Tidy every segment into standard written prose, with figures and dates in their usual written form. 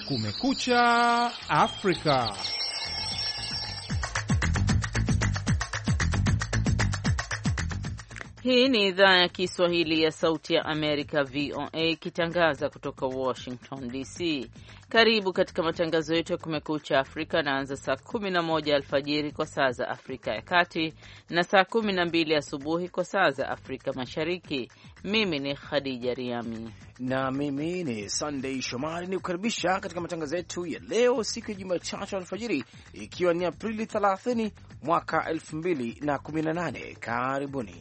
Kumekucha Afrika. Hii ni idhaa ya Kiswahili ya Sauti ya Amerika, VOA, ikitangaza kutoka Washington DC. Karibu katika matangazo yetu ya Kumekucha Afrika. Naanza saa 11 alfajiri kwa saa za Afrika ya Kati na saa 12 asubuhi kwa saa za Afrika Mashariki. Mimi ni Khadija Riami na mimi ni Sunday Shomari, ni kukaribisha katika matangazo yetu ya leo, siku ya Jumatatu alfajiri, ikiwa ni Aprili 30 mwaka 2018. Karibuni.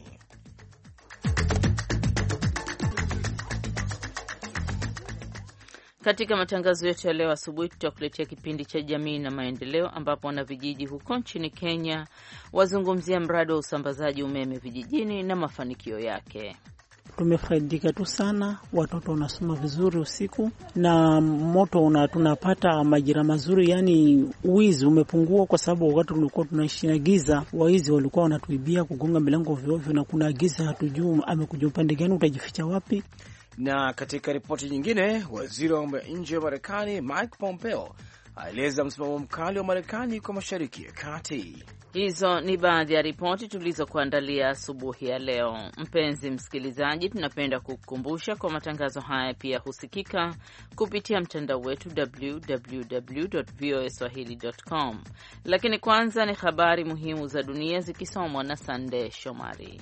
Katika matangazo yetu ya leo asubuhi tutakuletea kipindi cha jamii na maendeleo, ambapo wanavijiji huko nchini Kenya wazungumzia mradi wa usambazaji umeme vijijini na mafanikio yake. Tumefaidika tu sana, watoto wanasoma vizuri usiku na moto tunapata majira mazuri, yani uwizi umepungua, kwa sababu wakati tulikuwa tunaishi na giza, waizi walikuwa wanatuibia kugonga milango ovyo na kuna giza, hatujui amekuja upande gani, utajificha wapi. Na katika ripoti nyingine, waziri wa mambo ya nje wa Marekani Mike Pompeo aeleza msimamo mkali wa Marekani kwa Mashariki ya Kati. Hizo ni baadhi ya ripoti tulizokuandalia asubuhi ya leo. Mpenzi msikilizaji, tunapenda kukukumbusha kwa matangazo haya pia husikika kupitia mtandao wetu www.voaswahili.com. Lakini kwanza ni habari muhimu za dunia zikisomwa na Sande Shomari.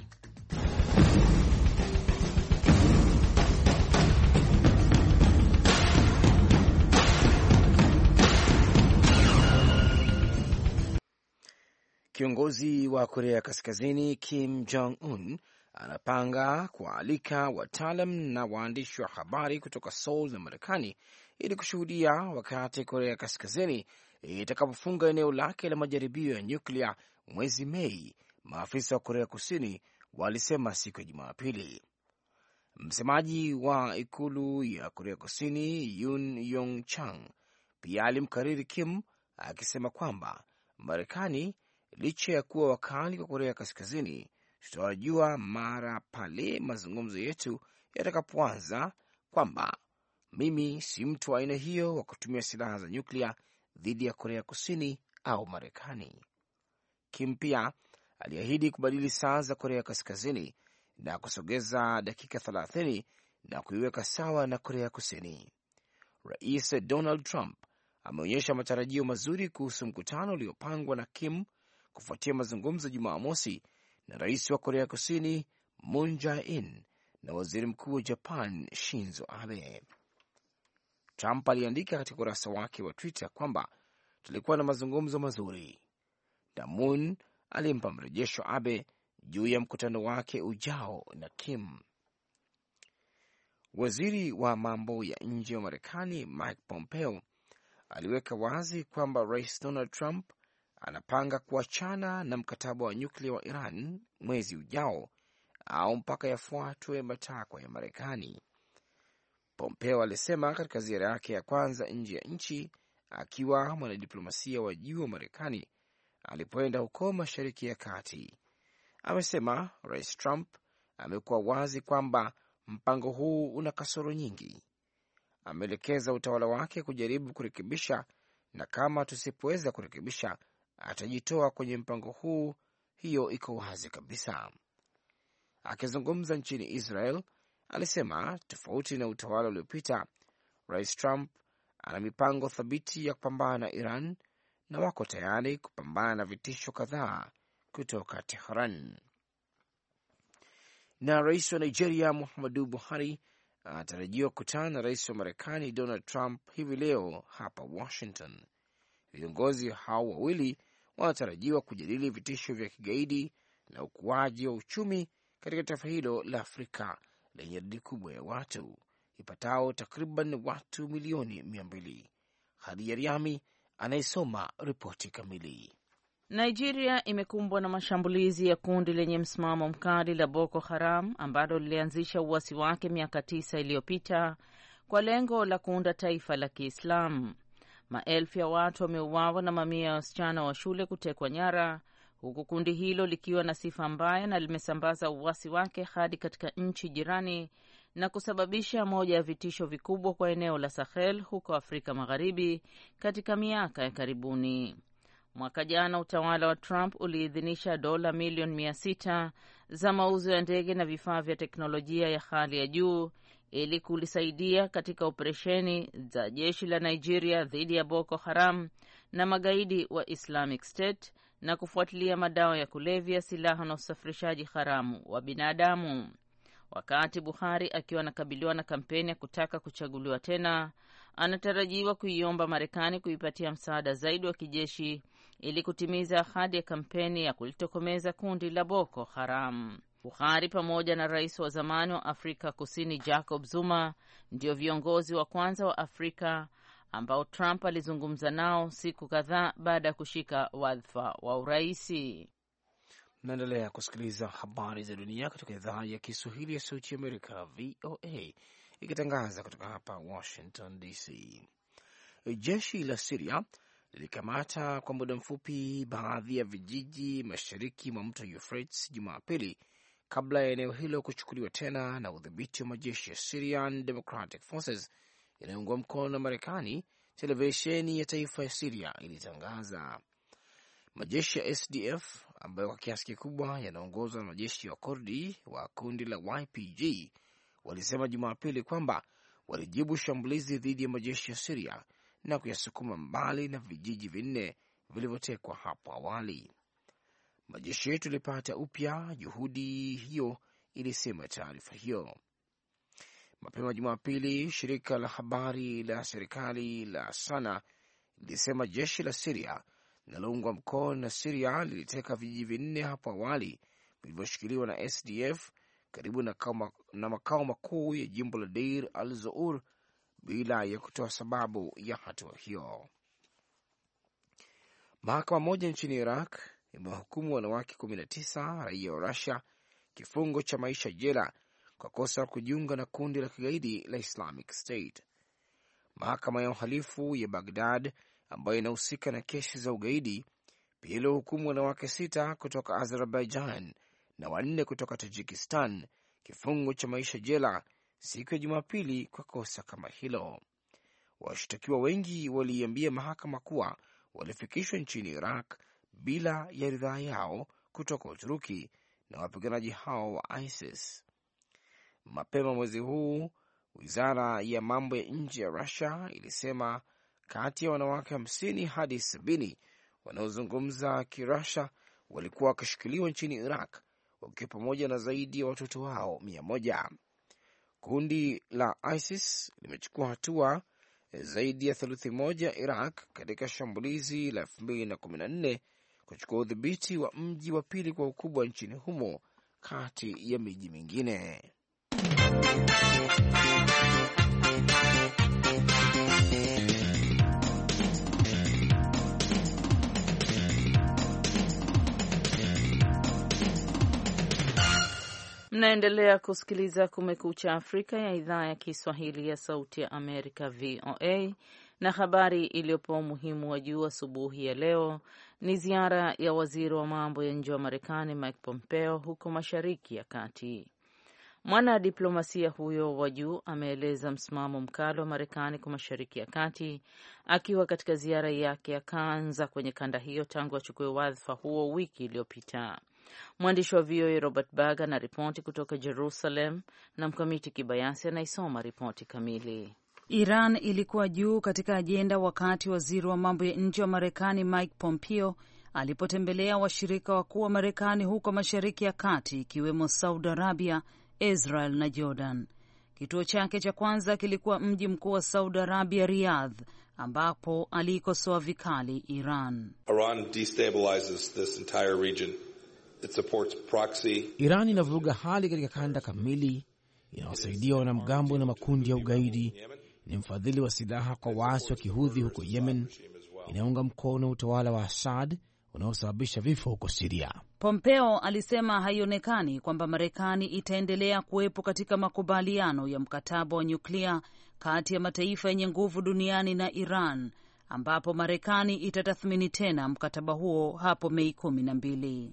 Kiongozi wa Korea Kaskazini Kim Jong-un anapanga kualika wataalam na waandishi wa habari kutoka Seoul na Marekani ili kushuhudia wakati Korea Kaskazini itakapofunga eneo lake la majaribio ya nyuklia mwezi Mei, maafisa wa Korea Kusini walisema siku ya Jumapili. Msemaji wa ikulu ya Korea Kusini Yoon Yong Chang pia alimkariri Kim akisema kwamba Marekani, licha ya kuwa wakali kwa Korea Kaskazini, tutawajua mara pale mazungumzo yetu yatakapoanza kwamba mimi si mtu wa aina hiyo wa kutumia silaha za nyuklia dhidi ya Korea Kusini au Marekani. Kim pia aliahidi kubadili saa za Korea Kaskazini na kusogeza dakika 30 na kuiweka sawa na Korea Kusini. Rais Donald Trump ameonyesha matarajio mazuri kuhusu mkutano uliopangwa na Kim kufuatia mazungumzo Jumamosi na rais wa Korea Kusini Moon Jae-in na waziri mkuu wa Japan Shinzo Abe. Trump aliandika katika ukurasa wake wa Twitter kwamba tulikuwa na mazungumzo mazuri, na Moon alimpa mrejesho Abe juu ya mkutano wake ujao na Kim. Waziri wa mambo ya nje wa Marekani Mike Pompeo aliweka wazi kwamba rais Donald Trump anapanga kuachana na mkataba wa nyuklia wa Iran mwezi ujao au mpaka yafuatwe matakwa ya Marekani. Pompeo alisema katika ziara yake ya kwanza nje ya nchi akiwa mwanadiplomasia wa juu wa Marekani alipoenda huko Mashariki ya Kati. Amesema rais Trump amekuwa wazi kwamba mpango huu una kasoro nyingi. Ameelekeza utawala wake kujaribu kurekebisha, na kama tusipoweza kurekebisha atajitoa kwenye mpango huu. Hiyo iko wazi kabisa. Akizungumza nchini Israel, alisema tofauti na utawala uliopita, rais Trump ana mipango thabiti ya kupambana na Iran na wako tayari kupambana na vitisho kadhaa kutoka Tehran. Na rais wa Nigeria Muhammadu Buhari anatarajiwa kukutana na rais wa Marekani Donald Trump hivi leo hapa Washington. Viongozi hao wawili wanatarajiwa kujadili vitisho vya kigaidi na ukuaji wa uchumi katika taifa hilo la Afrika lenye idadi kubwa ya watu ipatao takriban watu milioni 200. Khadija Riami anayesoma ripoti kamili. Nigeria imekumbwa na mashambulizi ya kundi lenye msimamo mkali la Boko Haram ambalo lilianzisha uasi wake miaka 9 iliyopita kwa lengo la kuunda taifa la Kiislamu. Maelfu ya watu wameuawa na mamia ya wasichana wa shule kutekwa nyara, huku kundi hilo likiwa na sifa mbaya na limesambaza uasi wake hadi katika nchi jirani na kusababisha moja ya vitisho vikubwa kwa eneo la Sahel huko Afrika Magharibi katika miaka ya karibuni. Mwaka jana utawala wa Trump uliidhinisha dola milioni 600 za mauzo ya ndege na vifaa vya teknolojia ya hali ya juu ili kulisaidia katika operesheni za jeshi la Nigeria dhidi ya Boko Haram na magaidi wa Islamic State na kufuatilia madawa ya kulevya, silaha na usafirishaji haramu wa binadamu. Wakati Buhari akiwa anakabiliwa na kampeni ya kutaka kuchaguliwa tena, anatarajiwa kuiomba Marekani kuipatia msaada zaidi wa kijeshi ili kutimiza ahadi ya kampeni ya kulitokomeza kundi la Boko Haram. Buhari pamoja na rais wa zamani wa Afrika Kusini Jacob Zuma ndio viongozi wa kwanza wa Afrika ambao Trump alizungumza nao siku kadhaa baada ya kushika wadhifa wa uraisi. Naendelea kusikiliza habari za dunia kutoka idhaa ya Kiswahili ya Sauti ya Amerika, VOA, ikitangaza kutoka hapa Washington DC. Jeshi la Syria lilikamata kwa muda mfupi baadhi ya vijiji mashariki mwa mto Euphrates Jumapili kabla ya eneo hilo kuchukuliwa tena na udhibiti wa majeshi ya Syrian Democratic Forces yanayoungwa mkono na Marekani. Televisheni ya taifa ya Syria ilitangaza. Majeshi ya SDF ambayo kwa kiasi kikubwa yanaongozwa na majeshi ya Kurdi wa kundi la YPG walisema Jumapili kwamba walijibu shambulizi dhidi ya majeshi ya Syria na kuyasukuma mbali na vijiji 4 vilivyotekwa hapo awali. Majeshi yetu yalipata upya juhudi hiyo, ilisema taarifa hiyo. Mapema Jumapili, shirika la habari la serikali la Sana lilisema jeshi la Syria linaloungwa mkono na Syria liliteka vijiji 4 hapo awali vilivyoshikiliwa na SDF karibu na makao makuu ya jimbo la Deir al-Zour bila ya kutoa sababu ya hatua hiyo. Mahakama moja nchini Iraq imewahukumu wanawake 19 raia wa Russia kifungo cha maisha jela kwa kosa la kujiunga na kundi la kigaidi la Islamic State. Mahakama ya uhalifu ya Baghdad ambayo inahusika na kesi za ugaidi pia ilihukumu wanawake 6 kutoka Azerbaijan na 4 kutoka Tajikistan kifungo cha maisha jela siku ya Jumapili kwa kosa kama hilo. Washtakiwa wengi waliambia mahakama kuwa walifikishwa nchini Iraq bila ya ridhaa yao kutoka Uturuki na wapiganaji hao wa ISIS. Mapema mwezi huu, wizara ya mambo ya nje ya Russia ilisema kati ya wanawake 50 hadi 70 wanaozungumza Kirusha walikuwa wakishikiliwa nchini Iraq, wakiwa pamoja na zaidi ya watoto wao 100. Kundi la ISIS limechukua hatua zaidi ya theluthi moja Iraq katika shambulizi la 2014 kuchukua udhibiti wa mji wa pili kwa ukubwa nchini humo kati ya miji mingine. Mnaendelea kusikiliza Kumekucha Afrika ya idhaa ya Kiswahili ya Sauti ya Amerika, VOA, na habari iliyopewa umuhimu wa juu asubuhi ya leo ni ziara ya waziri wa mambo ya nje wa Marekani Mike Pompeo huko Mashariki ya Kati. Mwana diplomasia huyo wa juu ameeleza msimamo mkali wa Marekani kwa Mashariki ya Kati akiwa katika ziara yake ya kwanza kwenye kanda hiyo tangu achukue wadhifa huo wiki iliyopita. Mwandishi wa VOA Robert Berger anaripoti kutoka Jerusalem na Mkamiti Kibayasi anaisoma ripoti kamili. Iran ilikuwa juu katika ajenda wakati waziri wa mambo ya nje wa Marekani Mike Pompeo alipotembelea washirika wakuu wa Marekani huko Mashariki ya Kati ikiwemo Saudi Arabia, Israel na Jordan. Kituo chake cha kwanza kilikuwa mji mkuu wa Saudi Arabia, Riyadh, ambapo aliikosoa vikali Iran. Iran destabilizes this entire region. It supports proxy. Iran inavuruga hali katika kanda kamili, inawasaidia wanamgambo na makundi ya ugaidi, ni mfadhili wa silaha kwa waasi wa Kihudhi huko Yemen, inaunga mkono utawala wa Assad unaosababisha vifo huko Syria. Pompeo alisema haionekani kwamba Marekani itaendelea kuwepo katika makubaliano ya mkataba wa nyuklia kati ya mataifa yenye nguvu duniani na Iran, ambapo Marekani itatathmini tena mkataba huo hapo Mei 12.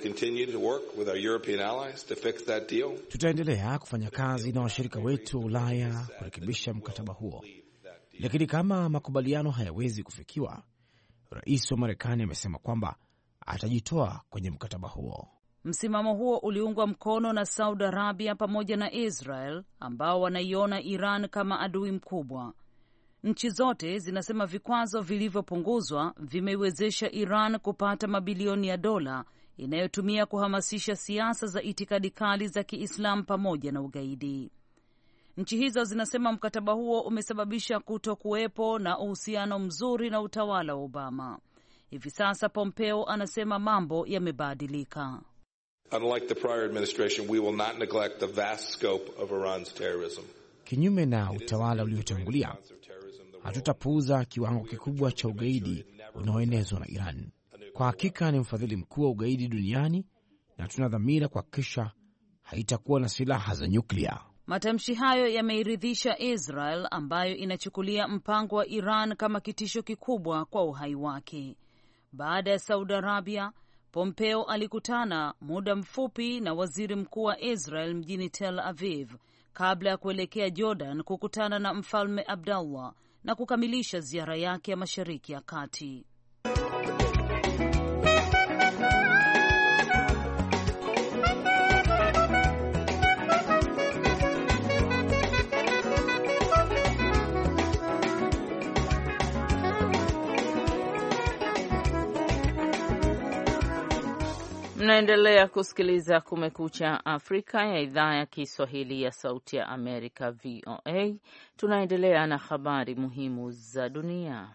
Tutaendelea kufanya kazi na washirika wetu wa Ulaya kurekebisha mkataba huo, lakini kama makubaliano hayawezi kufikiwa, rais wa Marekani amesema kwamba atajitoa kwenye mkataba huo. Msimamo huo uliungwa mkono na Saudi Arabia pamoja na Israel ambao wanaiona Iran kama adui mkubwa. Nchi zote zinasema vikwazo vilivyopunguzwa vimeiwezesha Iran kupata mabilioni ya dola inayotumia kuhamasisha siasa za itikadi kali za Kiislamu pamoja na ugaidi. Nchi hizo zinasema mkataba huo umesababisha kutokuwepo na uhusiano mzuri na utawala wa Obama. Hivi sasa Pompeo anasema mambo yamebadilika. Unlike the prior administration, we will not neglect the vast scope of Iran's terrorism. Kinyume na utawala uliotangulia, hatutapuuza kiwango kikubwa cha ugaidi unaoenezwa na Iran. Kwa hakika ni mfadhili mkuu wa ugaidi duniani na tuna dhamira kuhakikisha haitakuwa na silaha za nyuklia. Matamshi hayo yameiridhisha Israel ambayo inachukulia mpango wa Iran kama kitisho kikubwa kwa uhai wake. Baada ya Saudi Arabia, Pompeo alikutana muda mfupi na waziri mkuu wa Israel mjini Tel Aviv kabla ya kuelekea Jordan kukutana na Mfalme Abdullah na kukamilisha ziara yake ya Mashariki ya Kati. Mnaendelea kusikiliza Kumekucha Afrika ya idhaa ya Kiswahili ya Sauti ya Amerika, VOA. Tunaendelea na habari muhimu za dunia.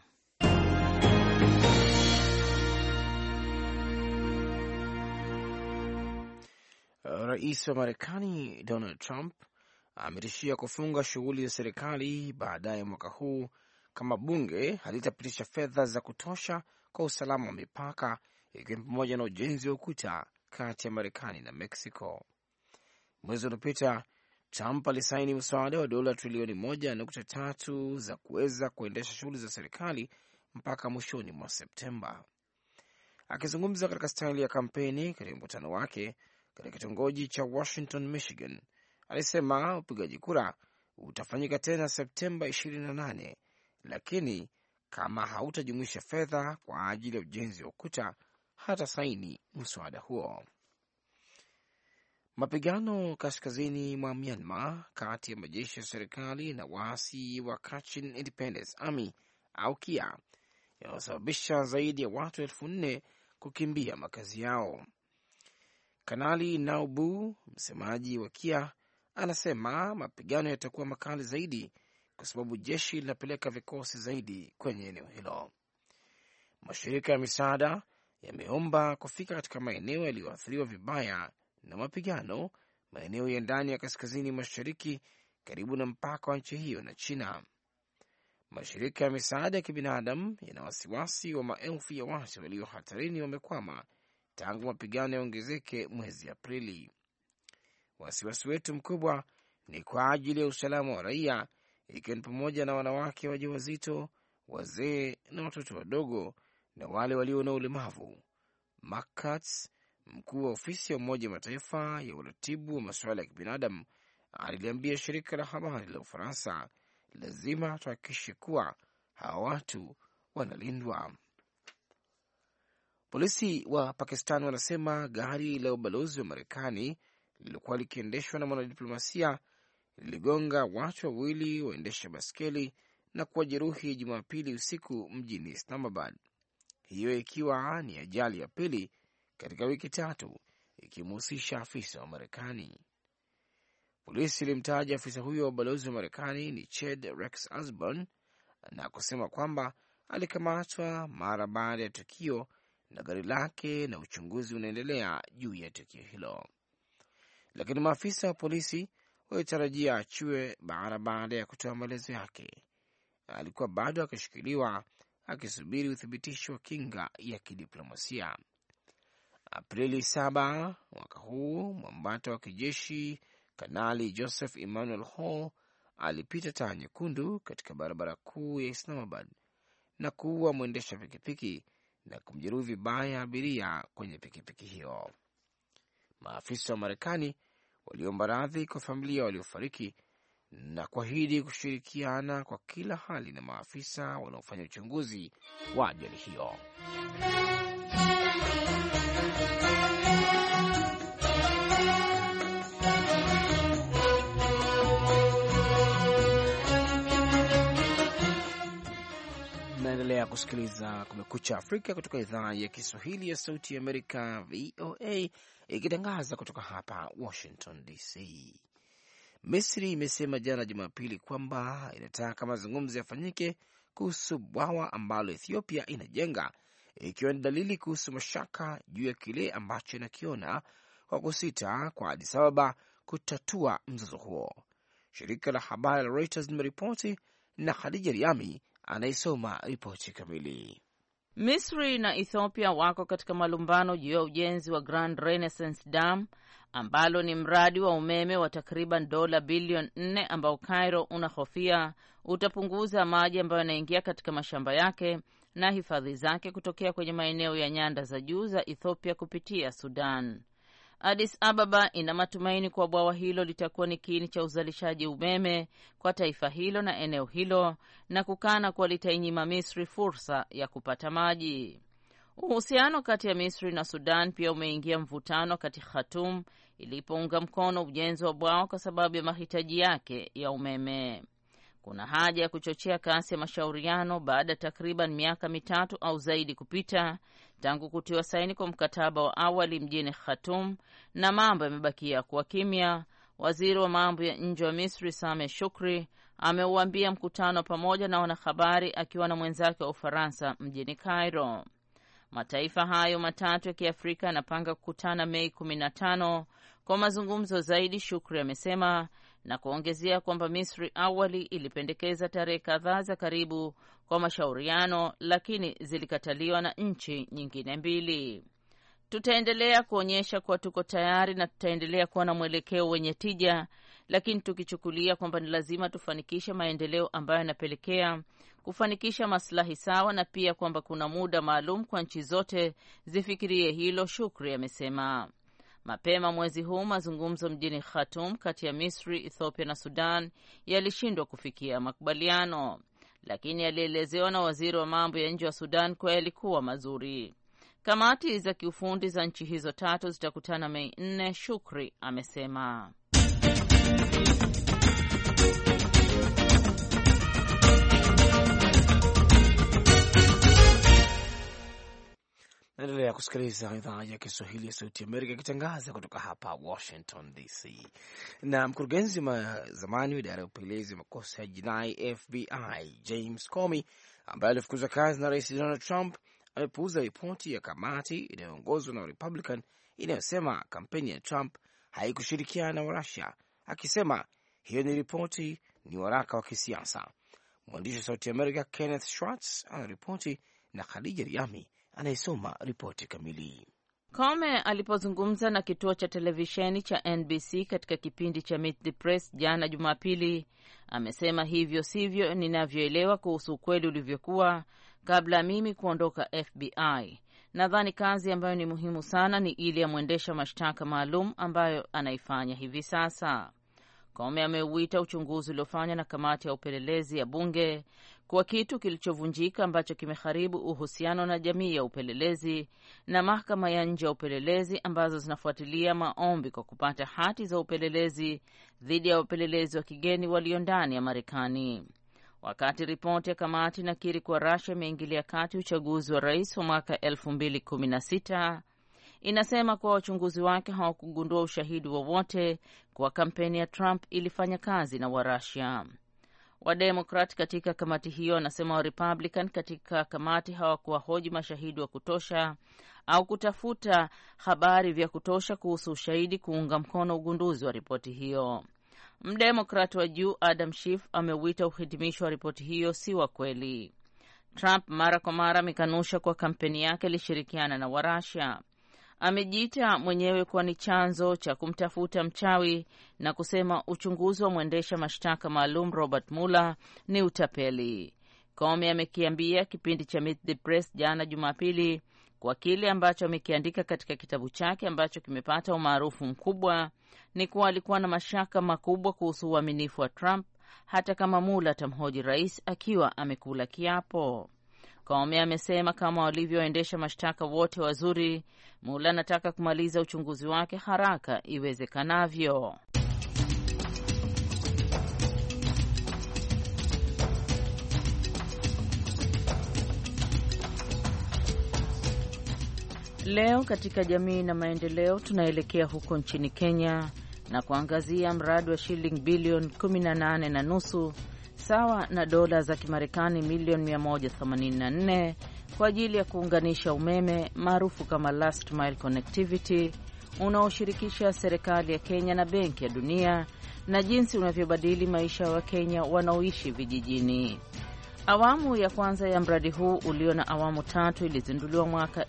Rais wa Marekani Donald Trump ametishia kufunga shughuli za serikali baadaye mwaka huu kama bunge halitapitisha fedha za kutosha kwa usalama wa mipaka, ikiwa ni pamoja na ujenzi wa ukuta kati ya Marekani na Mexico. Mwezi uliopita Trump alisaini mswada wa dola trilioni 1.3 za kuweza kuendesha shughuli za serikali mpaka mwishoni mwa Septemba. Akizungumza katika staili ya kampeni katika mkutano wake katika kitongoji cha Washington, Michigan, alisema upigaji kura utafanyika tena Septemba 28, lakini kama hautajumuisha fedha kwa ajili ya ujenzi wa ukuta hata saini mswada huo. Mapigano kaskazini mwa Myanmar kati ya majeshi ya serikali na waasi wa Kachin Independence Army au KIA yanasababisha zaidi ya watu 4,000 kukimbia makazi yao. Kanali Naubu, msemaji wa KIA, anasema mapigano yatakuwa makali zaidi kwa sababu jeshi linapeleka vikosi zaidi kwenye eneo hilo. Mashirika ya misaada yameomba kufika katika maeneo yaliyoathiriwa vibaya na mapigano, maeneo ya ndani ya kaskazini mashariki karibu na mpaka wa nchi hiyo na China. Mashirika ya misaada ya kibinadamu yana wasiwasi wa maelfu ya watu walio hatarini wamekwama tangu mapigano yaongezeke mwezi Aprili. Wasiwasi wetu mkubwa ni kwa ajili ya usalama wa raia, ikiwa ni pamoja na wanawake wajawazito, wazee na watoto wadogo na wale walio na ulemavu. Mark Katz, mkuu wa ofisi ya Umoja wa Mataifa ya uratibu wa masuala ya kibinadamu, aliliambia shirika la habari la Ufaransa, lazima tuhakikishe kuwa hawa watu wanalindwa. Polisi wa Pakistan wanasema gari la ubalozi wa Marekani lililokuwa likiendeshwa na mwanadiplomasia liligonga watu wawili waendesha baskeli na kuwajeruhi Jumapili usiku mjini Islamabad, hiyo ikiwa ni ajali ya pili katika wiki 3 ikimhusisha afisa wa Marekani. Polisi ilimtaja afisa huyo wa ubalozi wa Marekani ni Ched Rex Osborne na kusema kwamba alikamatwa mara baada ya tukio na gari lake na uchunguzi unaendelea juu ya tukio hilo, lakini maafisa wa polisi walitarajia achiwe mara baada ya kutoa maelezo yake. Alikuwa bado akishikiliwa akisubiri uthibitisho wa kinga ya kidiplomasia. Aprili 7 mwaka huu, mwambata wa kijeshi Kanali Joseph Emmanuel Hall alipita taa nyekundu katika barabara kuu ya Islamabad na kuua mwendesha pikipiki na kumjeruhi vibaya abiria kwenye pikipiki hiyo. Maafisa wa Marekani waliomba radhi kwa familia waliofariki na kuahidi kushirikiana kwa kila hali na maafisa wanaofanya uchunguzi wa ajali hiyo. Naendelea kusikiliza Kumekucha Afrika kutoka idhaa ya Kiswahili ya Sauti ya Amerika, VOA, ikitangaza kutoka hapa Washington DC. Misri imesema jana Jumapili kwamba inataka mazungumzo yafanyike kuhusu bwawa ambalo Ethiopia inajenga, ikiwa ni dalili kuhusu mashaka juu ya kile ambacho inakiona kwa kusita kwa Addis Ababa kutatua mzozo huo. Shirika la habari la Reuters limeripoti na Khadija Riami anaisoma ripoti kamili. Misri na Ethiopia wako katika malumbano juu ya ujenzi wa Grand Renaissance Dam ambalo ni mradi wa umeme wa takriban dola bilioni 4 ambao Cairo unahofia utapunguza maji ambayo yanaingia katika mashamba yake na hifadhi zake kutokea kwenye maeneo ya nyanda za juu za Ethiopia kupitia Sudan. Addis Ababa ina matumaini kwa bwawa hilo litakuwa ni kiini cha uzalishaji umeme kwa taifa hilo na eneo hilo, na kukana kuwa litainyima Misri fursa ya kupata maji. Uhusiano kati ya Misri na Sudan pia umeingia mvutano kati Khartoum ilipounga mkono ujenzi wa bwawa kwa sababu ya mahitaji yake ya umeme. Kuna haja ya kuchochea kasi ya mashauriano baada ya takriban miaka 3 au zaidi kupita tangu kutiwa saini kwa mkataba wa awali mjini Khartoum, na mambo yamebakia kuwa kimya. Waziri wa mambo ya nje wa Misri Sameh Shukri ameuambia mkutano pamoja na wanahabari akiwa na mwenzake wa Ufaransa mjini Cairo. Mataifa hayo matatu ya Kiafrika yanapanga kukutana Mei 15 kwa mazungumzo zaidi, Shukri amesema, na kuongezea kwamba Misri awali ilipendekeza tarehe kadhaa za karibu kwa mashauriano, lakini zilikataliwa na nchi nyingine mbili. Tutaendelea kuonyesha kuwa tuko tayari na tutaendelea kuwa na mwelekeo wenye tija, lakini tukichukulia kwamba ni lazima tufanikishe maendeleo ambayo yanapelekea kufanikisha maslahi sawa, na pia kwamba kuna muda maalum kwa nchi zote zifikirie hilo, Shukri amesema. Mapema mwezi huu mazungumzo mjini Khartoum kati ya Misri, Ethiopia na Sudan yalishindwa kufikia makubaliano, lakini yalielezewa na waziri wa mambo ya nje wa Sudan kuwa yalikuwa mazuri. Kamati za kiufundi za nchi hizo tatu zitakutana Mei 4, Shukri amesema. Naendelea kusikiliza idhaa ya Kiswahili ya Sauti Amerika ikitangaza kutoka hapa Washington DC. Na mkurugenzi wa zamani wa idara ya upelelezi makosa ya jinai FBI James Comey, ambaye alifukuzwa kazi na Rais Donald Trump, amepuuza ripoti ya kamati inayoongozwa na Republican inayosema kampeni ya Trump haikushirikiana na Russia, akisema hiyo ni ripoti, ni waraka wa kisiasa. Mwandishi wa Sauti Amerika Kenneth Schwartz anaripoti na Khadija Riami anayesoma ripoti kamili. Comey alipozungumza na kituo cha televisheni cha NBC katika kipindi cha Meet the Press jana Jumapili, amesema hivyo sivyo ninavyoelewa kuhusu ukweli ulivyokuwa kabla ya mimi kuondoka FBI. Nadhani kazi ambayo ni muhimu sana ni ile ya mwendesha mashtaka maalum ambayo anaifanya hivi sasa. Comey ameuita uchunguzi uliofanywa na kamati ya upelelezi ya bunge kuwa kitu kilichovunjika ambacho kimeharibu uhusiano na jamii ya upelelezi na mahakama ya nje ya upelelezi ambazo zinafuatilia maombi kwa kupata hati za upelelezi dhidi ya wapelelezi wa kigeni walio ndani ya Marekani. Wakati ripoti ya kamati inakiri kuwa Russia imeingilia kati uchaguzi wa rais wa mwaka 2016, inasema kuwa wachunguzi wake hawakugundua ushahidi wowote kuwa kampeni ya Trump ilifanya kazi na Warusia. Wademokrat katika kamati hiyo wanasema Warepublican katika kamati hawakuwahoji mashahidi wa kutosha au kutafuta habari vya kutosha kuhusu ushahidi kuunga mkono ugunduzi wa ripoti hiyo. Mdemokrat wa juu Adam Schiff ameuita uhitimisho wa ripoti hiyo si wa kweli. Trump mara kwa mara amekanusha kwa kampeni yake ilishirikiana na Warusia. Amejiita mwenyewe kuwa ni chanzo cha kumtafuta mchawi na kusema uchunguzi wa mwendesha mashtaka maalum Robert Mueller ni utapeli. Comey amekiambia kipindi cha Meet the Press jana Jumapili kwa kile ambacho amekiandika katika kitabu chake ambacho kimepata umaarufu mkubwa ni kuwa alikuwa na mashaka makubwa kuhusu uaminifu wa Trump hata kama Mueller atamhoji rais akiwa amekula kiapo. Comey amesema kama walivyoendesha mashtaka wote wazuri, Mueller anataka kumaliza uchunguzi wake haraka iwezekanavyo. Leo katika jamii na maendeleo tunaelekea huko nchini Kenya na kuangazia mradi wa shilingi bilioni 18.5 sawa na dola za Kimarekani milioni 184 kwa ajili ya kuunganisha umeme maarufu kama Last Mile Connectivity unaoshirikisha serikali ya Kenya na Benki ya Dunia na jinsi unavyobadili maisha ya Wakenya wanaoishi vijijini. Awamu ya kwanza ya mradi huu ulio na awamu 3 ilizinduliwa mwaka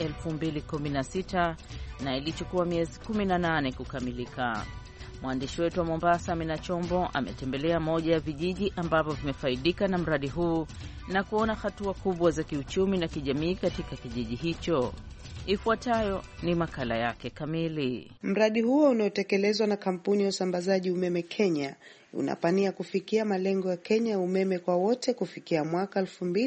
2016 na ilichukua miezi 18 kukamilika. Mwandishi wetu wa Mombasa Amina Chombo ametembelea moja ya vijiji ambavyo vimefaidika na mradi huu na kuona hatua kubwa za kiuchumi na kijamii katika kijiji hicho. Ifuatayo ni makala yake kamili. Mradi huo unaotekelezwa na kampuni ya usambazaji umeme Kenya unapania kufikia malengo ya Kenya ya umeme kwa wote kufikia mwaka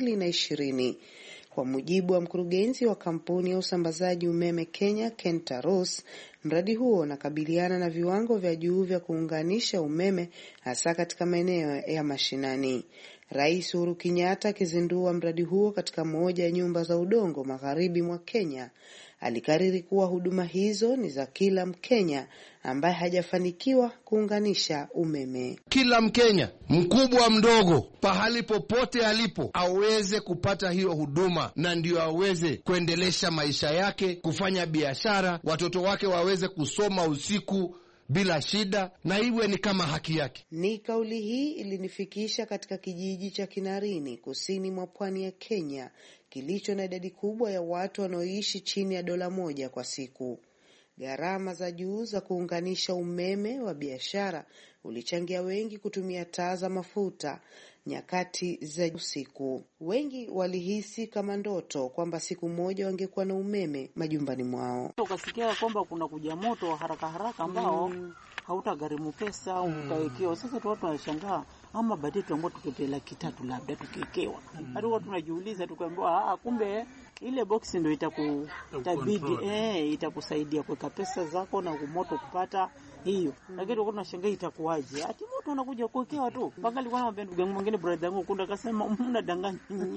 2020. Kwa mujibu wa mkurugenzi wa kampuni ya usambazaji umeme Kenya, Kenta Ross, mradi huo unakabiliana na viwango vya juu vya kuunganisha umeme hasa katika maeneo ya mashinani. Rais Uhuru Kenyatta akizindua mradi huo katika moja ya nyumba za udongo magharibi mwa Kenya, alikariri kuwa huduma hizo ni za kila Mkenya ambaye hajafanikiwa kuunganisha umeme. Kila Mkenya, mkubwa mdogo, pahali popote alipo, aweze kupata hiyo huduma na ndio aweze kuendelesha maisha yake, kufanya biashara, watoto wake waweze kusoma usiku bila shida na iwe ni kama haki yake. Ni kauli hii ilinifikisha katika kijiji cha Kinarini kusini mwa pwani ya Kenya kilicho na idadi kubwa ya watu wanaoishi chini ya $1 kwa siku. Gharama za juu za kuunganisha umeme wa biashara ulichangia wengi kutumia taa za mafuta nyakati za usiku. Wengi walihisi kama ndoto kwamba siku moja wangekuwa na umeme majumbani mwao. Ukasikia kwamba kuna kuja moto wa haraka haraka ambao hautagharimu pesa au utawekewa. Sasa tu watu wanashangaa ama baadaye tuambiwa tutoe 300,000 labda tukiwekewa. Hadi watu tunajiuliza tukaambiwa kumbe ile box ndio itabidi itakusaidia kuweka pesa zako na moto kupata hiyo. Lakini watu tunashangaa itakuwaje? Ati moto unakuja kuwekewa tu. Mpaka alikuwa anamwambia ndugu yangu mwingine brother yangu kunda akasema mnadanganya nyinyi.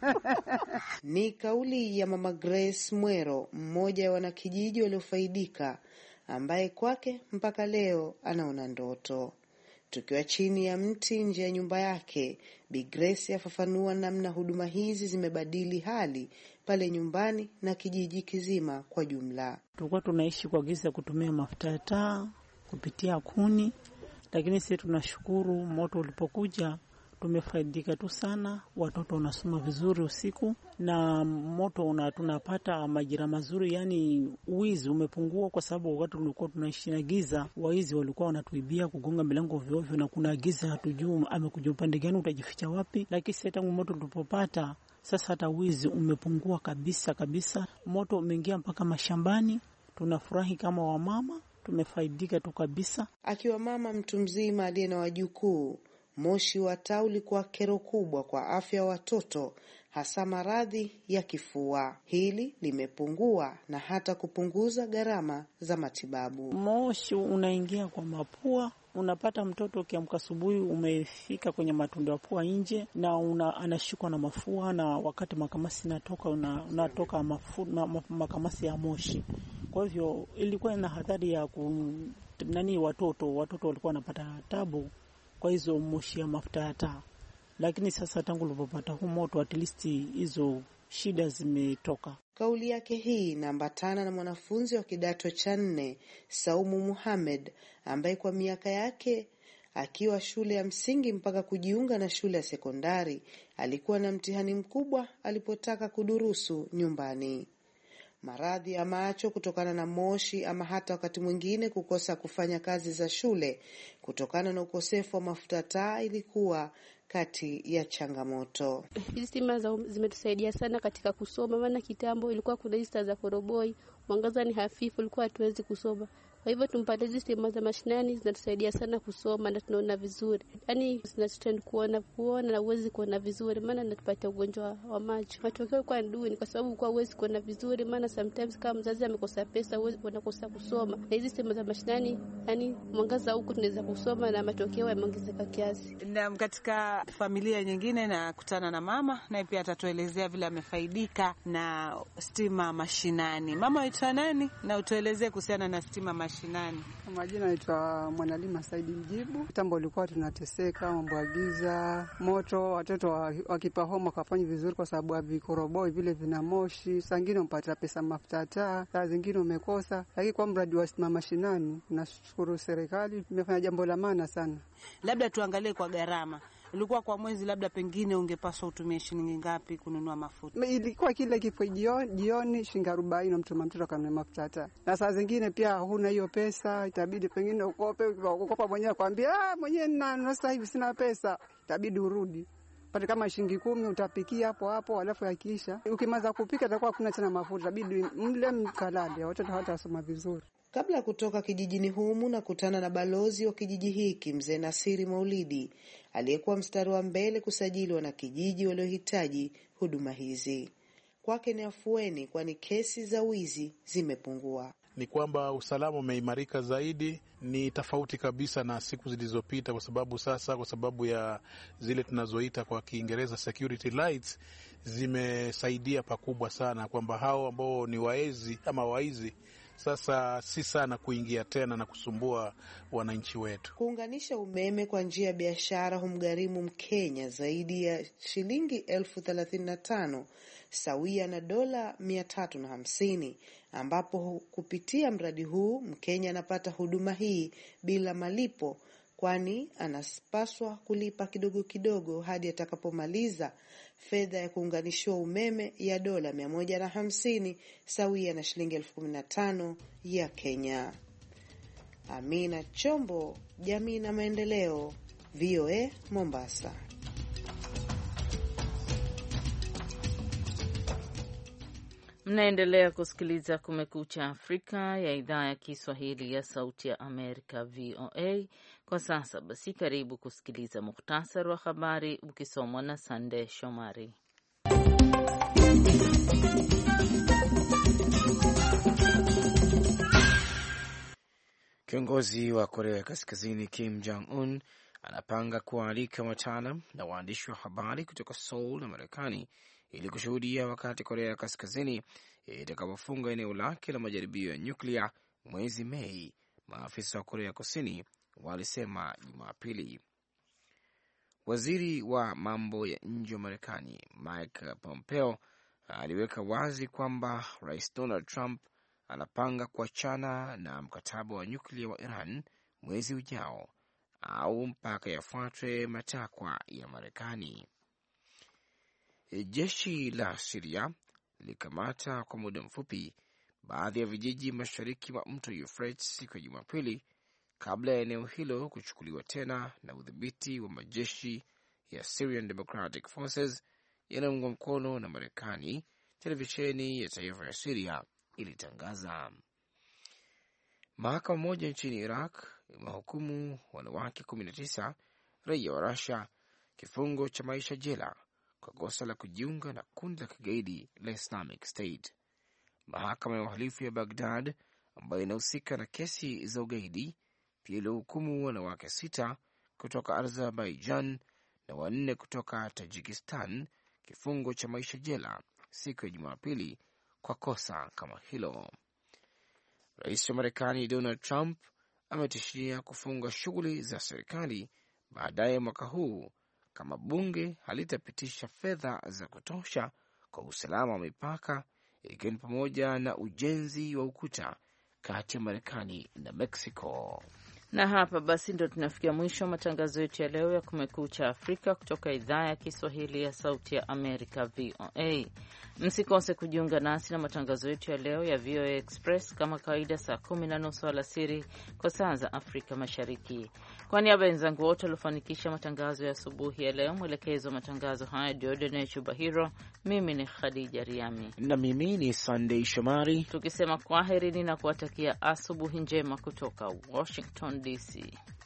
Ni kauli ya Mama Grace Mwero, mmoja wa wanakijiji waliofaidika, ambaye kwake mpaka leo anaona ndoto. Tukiwa chini ya mti nje ya nyumba yake, Bi Grace afafanua namna huduma hizi zimebadili hali pale nyumbani na kijiji kizima kwa jumla. Tulikuwa tunaishi kwa giza kutumia mafuta ya taa, kupitia kuni, lakini sisi tunashukuru moto ulipokuja tumefaidika tu sana. Watoto wanasoma vizuri usiku na moto tunapata majira mazuri, yani uwizi umepungua kwa sababu wakati tulikuwa tunaishi na giza, waizi walikuwa wanatuibia kugonga milango ovyo ovyo na kuna giza hatujui amekuja upande gani utajificha wapi. Lakini sasa tangu moto tulipopata sasa hata wizi umepungua kabisa kabisa. Moto umeingia mpaka mashambani. Tunafurahi kama wamama, tumefaidika tu kabisa. Akiwa mama mtu mzima aliye na wajukuu, moshi wa taa ulikuwa kero kubwa kwa afya ya watoto, hasa maradhi ya kifua. Hili limepungua na hata kupunguza gharama za matibabu. Moshi unaingia kwa mapua, unapata mtoto ukiamka asubuhi umefika kwenye matundu ya pua nje na anashikwa na mafua, na wakati makamasi natoka unatoka makamasi ya moshi. Kwa hivyo ilikuwa ina hatari ya watoto walikuwa wanapata tabu kwa hizo moshi ya mafuta ya taa. Lakini sasa tangu ulipopata huu moto at least hizo shida zimetoka. Kauli yake hii inaambatana na mwanafunzi wa kidato cha 4 Saumu Muhammad, ambaye kwa miaka yake akiwa shule ya msingi mpaka kujiunga na shule ya sekondari alikuwa na mtihani mkubwa alipotaka kudurusu nyumbani. maradhi ya macho kutokana na moshi, ama hata wakati mwingine kukosa kufanya kazi za shule kutokana na ukosefu wa mafuta taa ilikuwa kati ya changamoto. Hizi stima zimetusaidia sana katika kusoma, maana kitambo ilikuwa kuna hizi taa za koroboi, mwangaza ni hafifu, ilikuwa hatuwezi kusoma. Kwa hivyo tumpate hizi stima za mashinani, zinatusaidia sana kusoma na tunaona vizuri. Yaani tunatend kuona na uwezi kuona vizuri, maana natupatia ugonjwa wa macho. Matokeo kwa duni kwa sababu kwa uwezi kuona vizuri, maana sometimes kama mzazi amekosa pesa uwezi kunakosa kusoma. Na hizi stima za mashinani, yani mwangaza huko tunaweza kusoma na matokeo yameongezeka kiasi. Na katika familia nyingine na kutana na mama, na pia atatuelezea vile amefaidika na stima mashinani. Mama aitwa nani? Na utuelezee kuhusiana na stima mashinani. Majina naitwa Mwanalima Saidi Mjibu. Kitambo ulikuwa tunateseka, mambo ya giza, moto, watoto wakipa homa kafanya vizuri kwa sababu ya vikoroboi vile vina moshi. Saa nyingine umpata pesa mafuta taa, saa zingine umekosa. Lakini kwa mradi wa stima mashinani, nashukuru serikali imefanya jambo la maana sana. Labda tuangalie kwa gharama. Ilikuwa kwa mwezi labda pengine ungepaswa utumie shilingi ngapi kununua mafuta? Ilikuwa kile kipo jioni shilingi 40 mtuma mtoto kanunua mafuta taa. Na saa zingine pia huna hiyo pesa, itabidi pengine ukopa mwenyewe kwambia mwenyewe na sasa hivi sina pesa, itabidi urudi. Pata kama shilingi 10 utapikia hapo alafu yakiisha. Ukimaliza kupika itakuwa kuna tena mafuta, itabidi mle mkalale, watoto hawatasoma vizuri. Kabla ya kutoka kijijini humu na kutana na balozi wa kijiji hiki Mzee Nasiri Maulidi aliyekuwa mstari wa mbele kusajili wanakijiji waliohitaji huduma hizi. Kwake ni afueni, kwani kesi za wizi zimepungua. Ni kwamba usalama umeimarika zaidi, ni tofauti kabisa na siku zilizopita, kwa sababu sasa, kwa sababu ya zile tunazoita kwa Kiingereza security lights, zimesaidia pakubwa sana, kwamba hao ambao ni waezi ama waizi sasa si sana kuingia tena na kusumbua wananchi wetu. Kuunganisha umeme kwa njia ya biashara humgharimu Mkenya zaidi ya shilingi 35,000 sawia na dola 350, ambapo kupitia mradi huu Mkenya anapata huduma hii bila malipo, kwani anapaswa kulipa kidogo kidogo hadi atakapomaliza fedha ya kuunganishiwa umeme ya dola 150 sawia na shilingi 15,000 ya Kenya. Amina Chombo, Jamii na Maendeleo, VOA Mombasa. Mnaendelea kusikiliza Kumekucha Afrika ya idhaa ya Kiswahili ya Sauti ya Amerika, VOA. Kwa sasa basi, karibu kusikiliza muhtasari wa habari ukisomwa na Sande Shomari. Kiongozi wa Korea Kaskazini Kim Jong-un anapanga kualika wataalam na waandishi wa habari kutoka Seoul na Marekani ili kushuhudia wakati Korea Kaskazini itakapofunga eneo lake la majaribio ya nyuklia mwezi Mei, maafisa wa Korea Kusini walisema Jumapili. Waziri wa mambo ya nje wa Marekani Mike Pompeo aliweka wazi kwamba Rais Donald Trump anapanga kuachana na mkataba wa nyuklia wa Iran mwezi ujao au mpaka yafuatwe matakwa ya Marekani. Jeshi la Syria lilikamata kwa muda mfupi baadhi ya vijiji mashariki mwa mto Euphrates siku ya Jumapili kabla ya eneo hilo kuchukuliwa tena na udhibiti wa majeshi ya Syrian Democratic Forces yanayoungwa mkono na Marekani, televisheni ya taifa ya Syria ilitangaza. Mahakama moja nchini Iraq imehukumu wanawake 19 raia wa Russia kifungo cha maisha jela kwa kosa la kujiunga na kundi la kigaidi la Islamic State. Mahakama ya uhalifu ya Baghdad ambayo inahusika na kesi za ugaidi pia ilihukumu wanawake 6 kutoka Azerbaijan na 4 kutoka Tajikistan kifungo cha maisha jela siku ya Jumapili kwa kosa kama hilo. Rais wa Marekani Donald Trump ametishia kufunga shughuli za serikali baadaye mwaka huu kama bunge halitapitisha fedha za kutosha kwa usalama wa mipaka, ikiwa ni pamoja na ujenzi wa ukuta kati ya Marekani na Mexico. Na hapa basi ndo tunafikia mwisho wa matangazo yetu ya leo ya Kumekucha Afrika kutoka idhaa ya Kiswahili ya Sauti ya Amerika, VOA. Msikose kujiunga nasi na matangazo yetu ya leo ya VOA Express kama kawaida, saa 10:30 alasiri kwa saa za Afrika Mashariki. Kwa niaba ya wenzangu wote waliofanikisha matangazo ya asubuhi ya leo, mwelekezo wa matangazo haya Diodene Chubahiro, mimi ni Khadija Riami na mimi ni Sunday Shomari, tukisema kwaherini na kuwatakia asubuhi njema kutoka Washington DC.